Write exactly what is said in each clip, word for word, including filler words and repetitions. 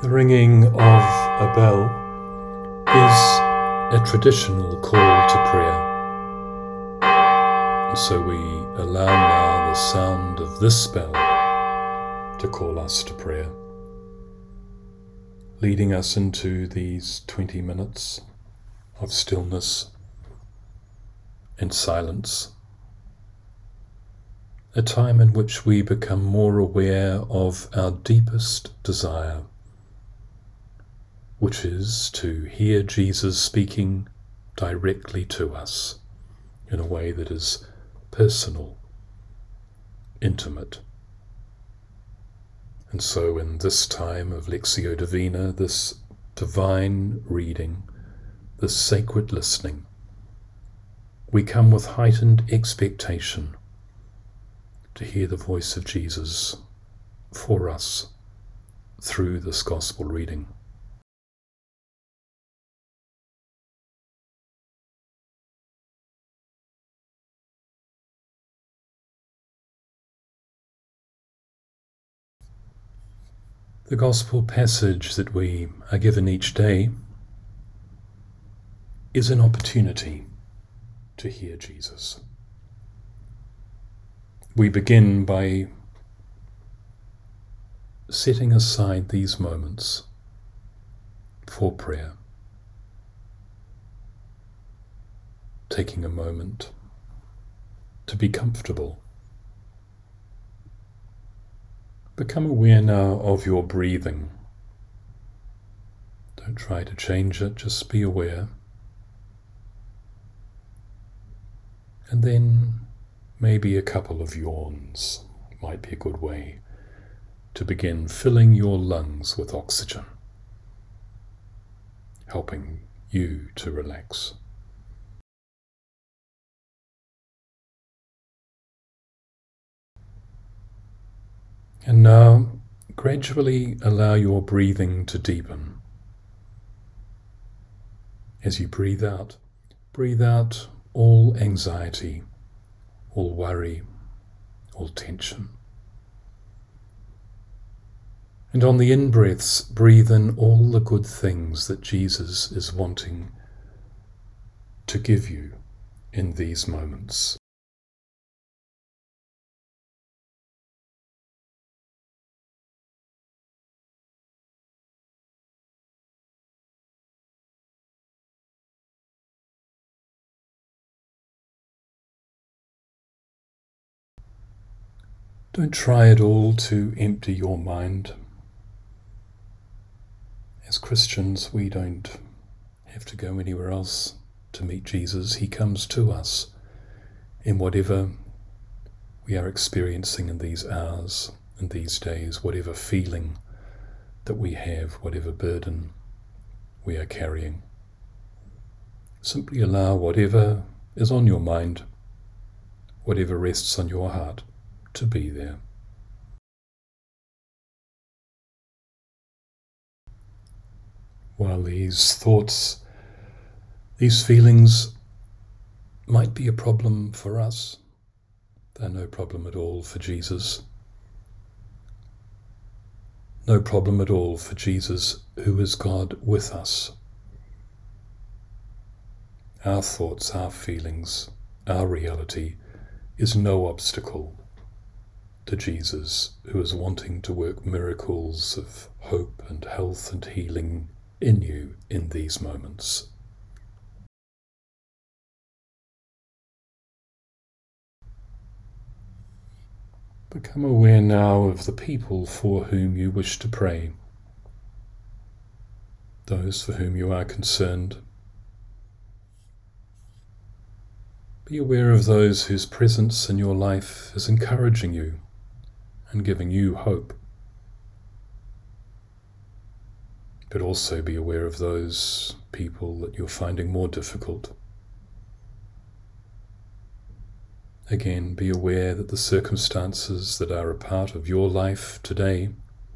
The ringing of a bell is a traditional call to prayer. And so we allow now the sound of this bell to call us to prayer, leading us into these twenty minutes of stillness and silence, a time in which we become more aware of our deepest desire, which is to hear Jesus speaking directly to us in a way that is personal, intimate. And so in this time of Lectio Divina, this divine reading, this sacred listening, we come with heightened expectation to hear the voice of Jesus for us through this gospel reading. The gospel passage that we are given each day is an opportunity to hear Jesus. We begin by setting aside these moments for prayer, taking a moment to be comfortable. Become aware now of your breathing. Don't try to change it, just be aware. And then maybe a couple of yawns might be a good way to begin filling your lungs with oxygen, helping you to relax. And now, gradually allow your breathing to deepen. As you breathe out, breathe out all anxiety, all worry, all tension. And on the in-breaths, breathe in all the good things that Jesus is wanting to give you in these moments. Don't try at all to empty your mind. As Christians, we don't have to go anywhere else to meet Jesus. He comes to us in whatever we are experiencing in these hours and these days, whatever feeling that we have, whatever burden we are carrying. Simply allow whatever is on your mind, whatever rests on your heart, to be there. While these thoughts, these feelings might be a problem for us, they're no problem at all for Jesus. No problem at all for Jesus, who is God with us. Our thoughts, our feelings, our reality is no obstacle to Jesus, who is wanting to work miracles of hope and health and healing in you in these moments. Become aware now of the people for whom you wish to pray, those for whom you are concerned. Be aware of those whose presence in your life is encouraging you and giving you hope. But also be aware of those people that you're finding more difficult. Again, be aware that the circumstances that are a part of your life today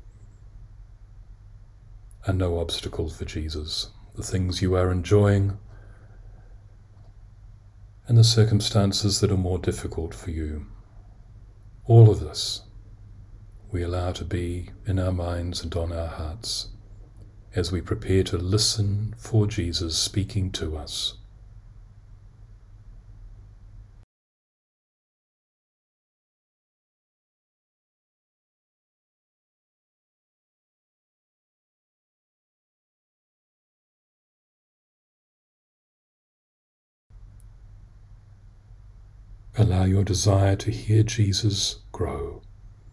are no obstacle for Jesus. The things you are enjoying and the circumstances that are more difficult for you. All of this we allow to be in our minds and on our hearts as we prepare to listen for Jesus speaking to us. Allow your desire to hear Jesus grow.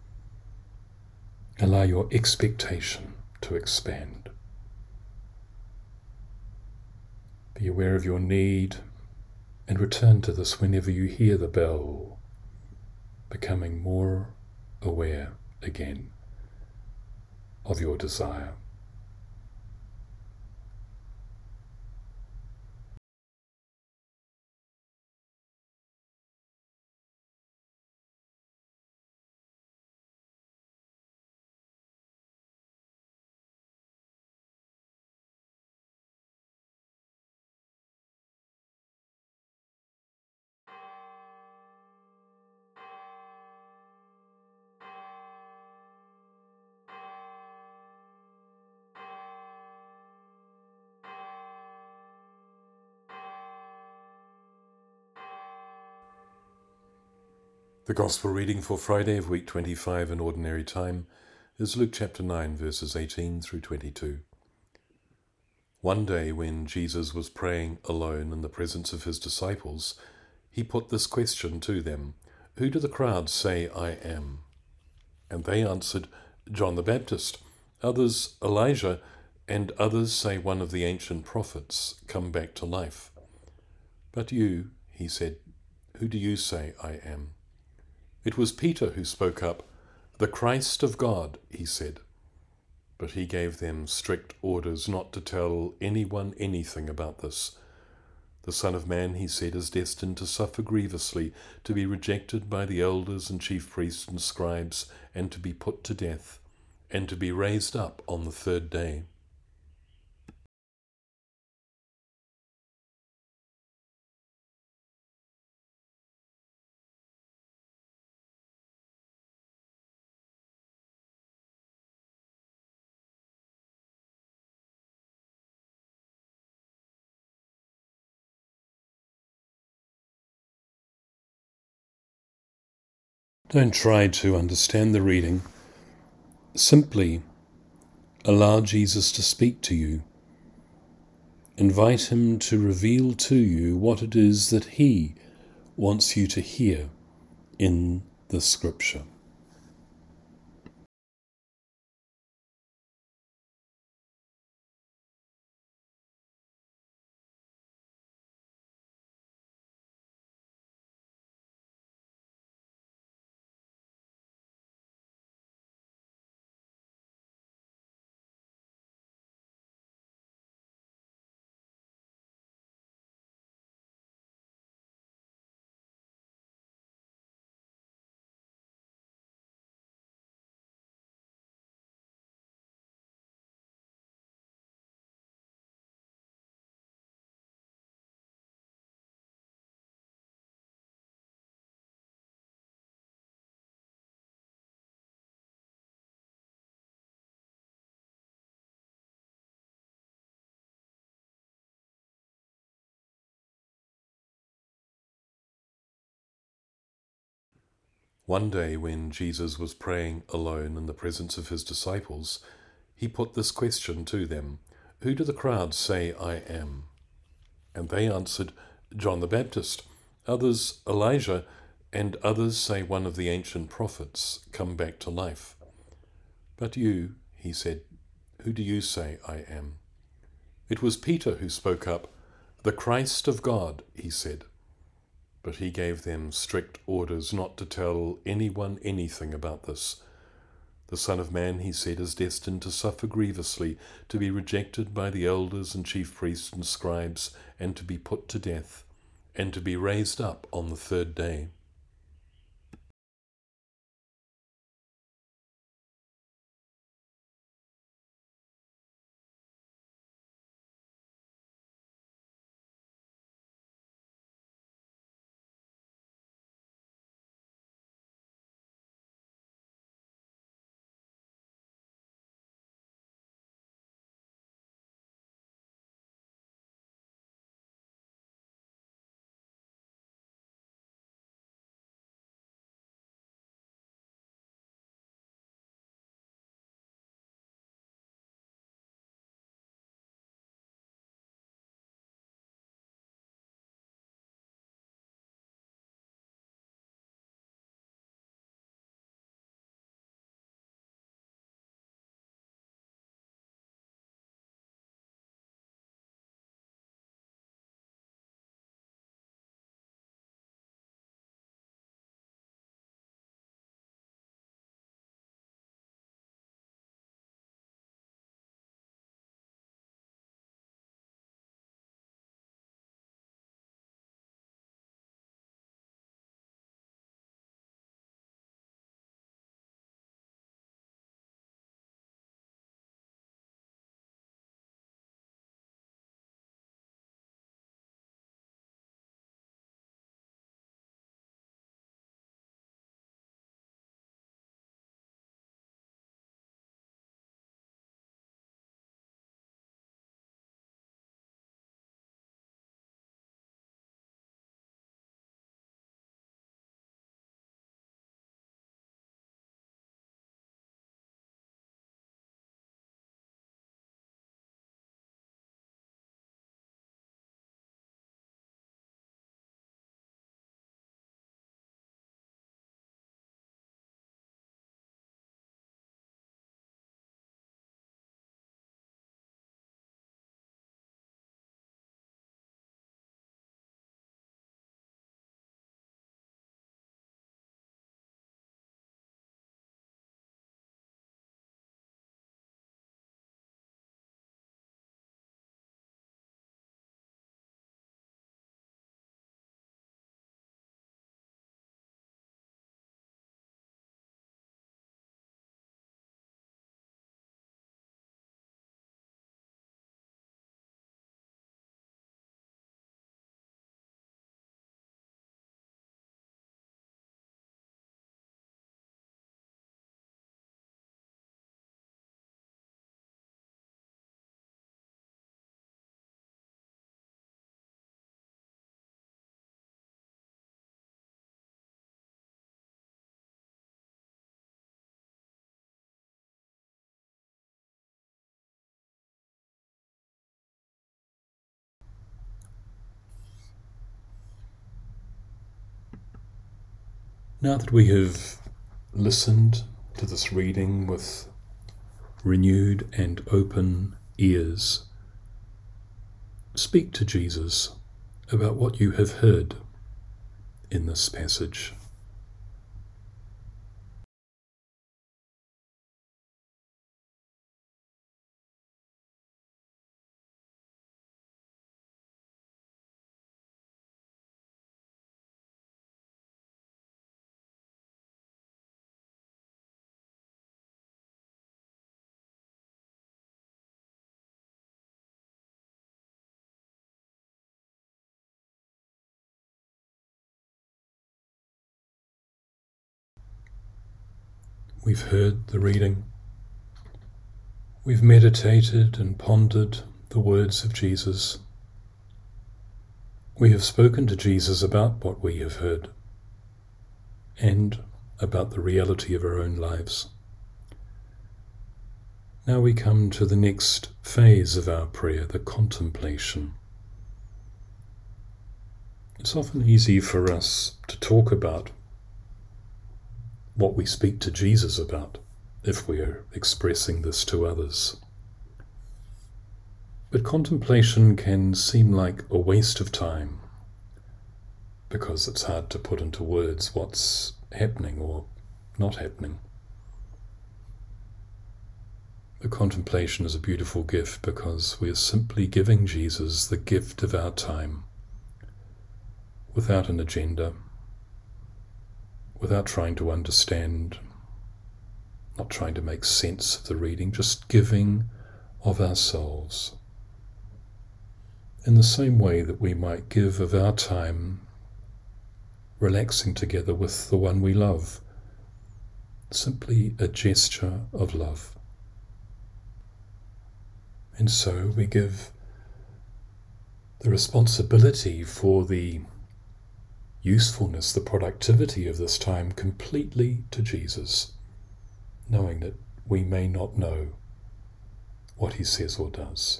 Allow your expectation to expand. Be aware of your need and return to this whenever you hear the bell, becoming more aware again of your desire. The Gospel reading for Friday of week twenty-five in Ordinary Time is Luke chapter nine, verses eighteen through twenty-two. One day when Jesus was praying alone in the presence of his disciples, he put this question to them, "Who do the crowds say I am?" And they answered, "John the Baptist, others Elijah, and others say one of the ancient prophets come back to life." "But you," he said, "who do you say I am?" It was Peter who spoke up. "The Christ of God," he said. But he gave them strict orders not to tell anyone anything about this. "The Son of Man," he said, "is destined to suffer grievously, to be rejected by the elders and chief priests and scribes, and to be put to death, and to be raised up on the third day." Don't try to understand the reading. Simply allow Jesus to speak to you. Invite him to reveal to you what it is that he wants you to hear in the scripture. One day when Jesus was praying alone in the presence of his disciples, he put this question to them, "Who do the crowds say I am?" And they answered, "John the Baptist, others Elijah, and others say one of the ancient prophets come back to life." "But you," he said, "who do you say I am?" It was Peter who spoke up. "The Christ of God," he said. But he gave them strict orders not to tell anyone anything about this. "The Son of Man," he said, "is destined to suffer grievously, to be rejected by the elders and chief priests and scribes, and to be put to death, and to be raised up on the third day." Now that we have listened to this reading with renewed and open ears, speak to Jesus about what you have heard in this passage. We've heard the reading. We've meditated and pondered the words of Jesus. We have spoken to Jesus about what we have heard and about the reality of our own lives. Now we come to the next phase of our prayer, the contemplation. It's often easy for us to talk about what we speak to Jesus about if we are expressing this to others. But contemplation can seem like a waste of time because it's hard to put into words what's happening or not happening. The contemplation is a beautiful gift because we are simply giving Jesus the gift of our time without an agenda, without trying to understand, not trying to make sense of the reading, just giving of ourselves. In the same way that we might give of our time relaxing together with the one we love, simply a gesture of love. And so we give the responsibility for the usefulness, the productivity of this time completely to Jesus, knowing that we may not know what he says or does.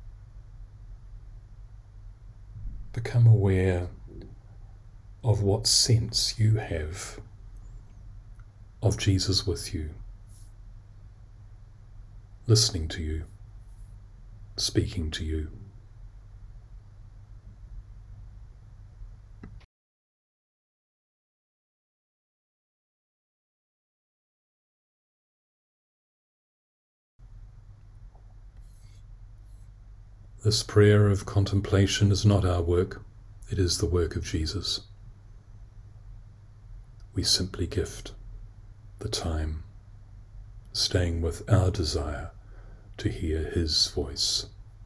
Become aware of what sense you have of Jesus with you, listening to you, speaking to you. This prayer of contemplation is not our work, it is the work of Jesus. We simply gift the time, staying with our desire to hear his voice.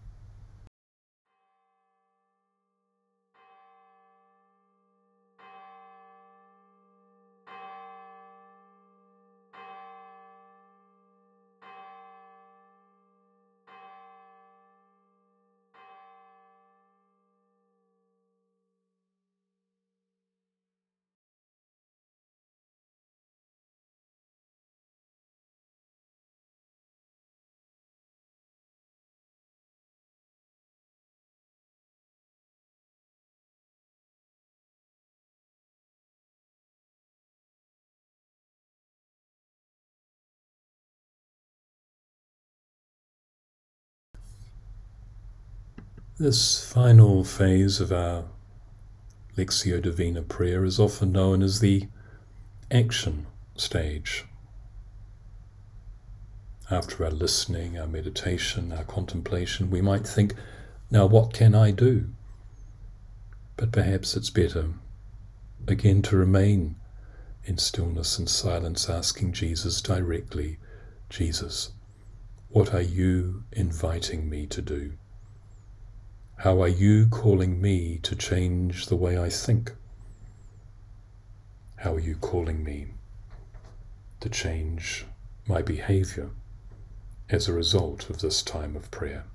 This final phase of our Lectio Divina prayer is often known as the action stage. After our listening, our meditation, our contemplation, we might think, now what can I do? But perhaps it's better, again, to remain in stillness and silence, asking Jesus directly, Jesus, what are you inviting me to do? How are you calling me to change the way I think? How are you calling me to change my behavior as a result of this time of prayer?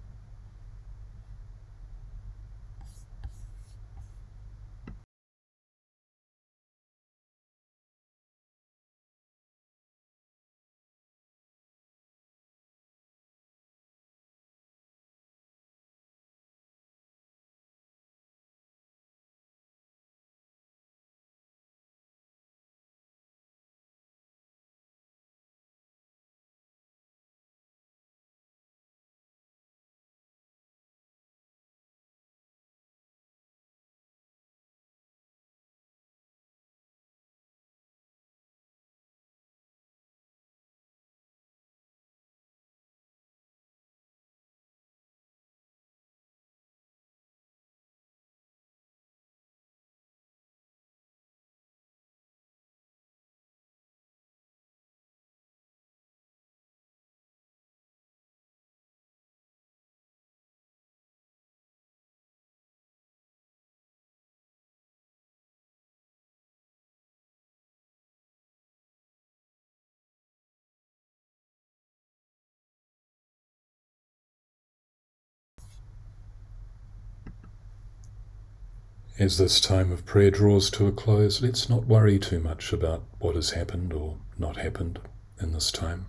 As this time of prayer draws to a close, let's not worry too much about what has happened or not happened in this time.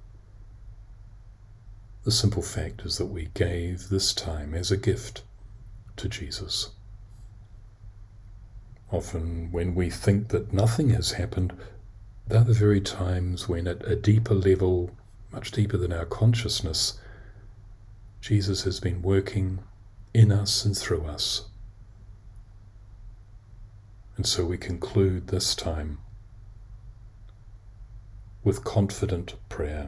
The simple fact is that we gave this time as a gift to Jesus. Often when we think that nothing has happened, they're the very times when at a deeper level, much deeper than our consciousness, Jesus has been working in us and through us. And so we conclude this time with confident prayer.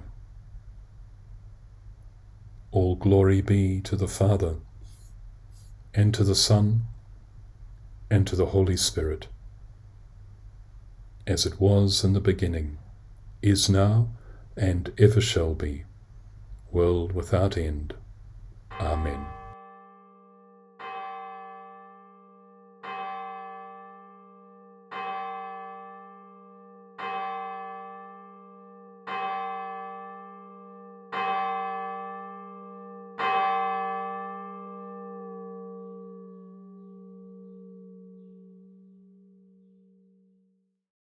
All glory be to the Father, and to the Son, and to the Holy Spirit, as it was in the beginning, is now, and ever shall be, world without end. Amen.